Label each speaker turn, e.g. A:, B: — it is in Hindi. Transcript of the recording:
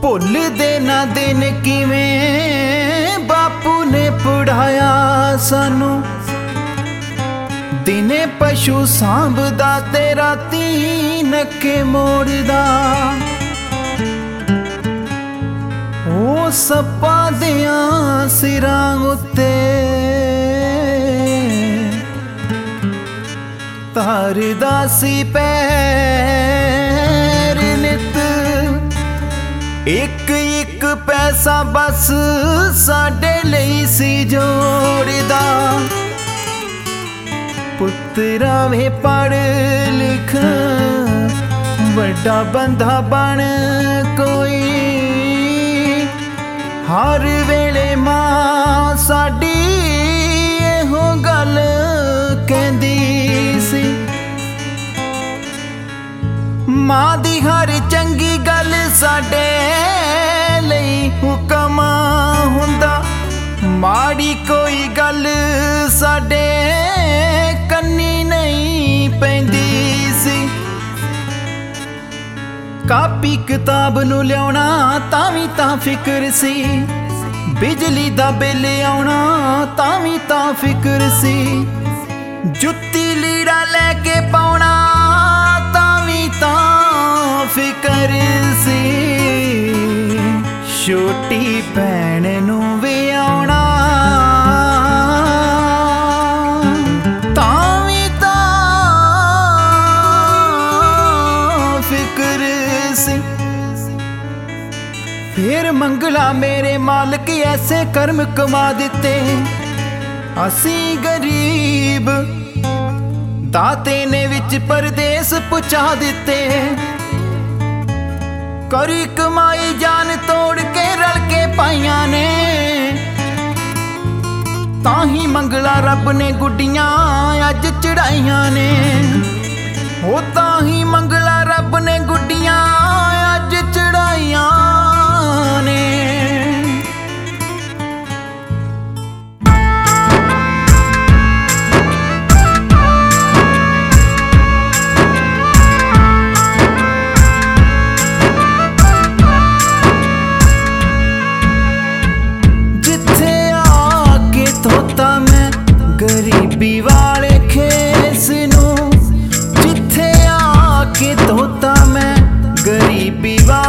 A: भुलदे ना दिन किवें बापू ने पढ़ाया सानू। दिने पशु सांभदा ते राती नक्के मोड़दा। ओ सप्पा दियां सिरां उत्ते तारदा सी पैर नित। एक एक पैसा बस साडे लई सी जोड़दा। पुत्तरा वे पढ़ लिख बड़ा बंदा बन कोई। हर वेले मां साडी एहो गल कहंदी सी। मां दी हर चंगी गल साडे लई हुकम हुंदा। माड़ी कोई गल साडे कन्नी नहीं पैंदी सी। कापी किताब नू लियाउणा तावी तां फिकर सी। बिजली दा बिल आउणा तावी तां फिकर सी। जुत्ती लीड़ा लैके पाउणा तावी तां फिकर सी। छोटी भैन नू विआउणा तावी तां फिकर सी। फिर मंगला मेरे मालिक ऐसे कर्म कमा दिते। असी गरीब दाते ने विच परदेस पुचा दिते। करी कमाई जान तोड़ के रल के पाइया ने। ताही मंगला रब ने गुड्डियां अज चढ़ाइया ने। ओ ताही मंगला रब ने गुड्डियां अज चढ़ाइया ने। गरीबी वाले खेस नू जिथे आके धोता मैं गरीबी वाले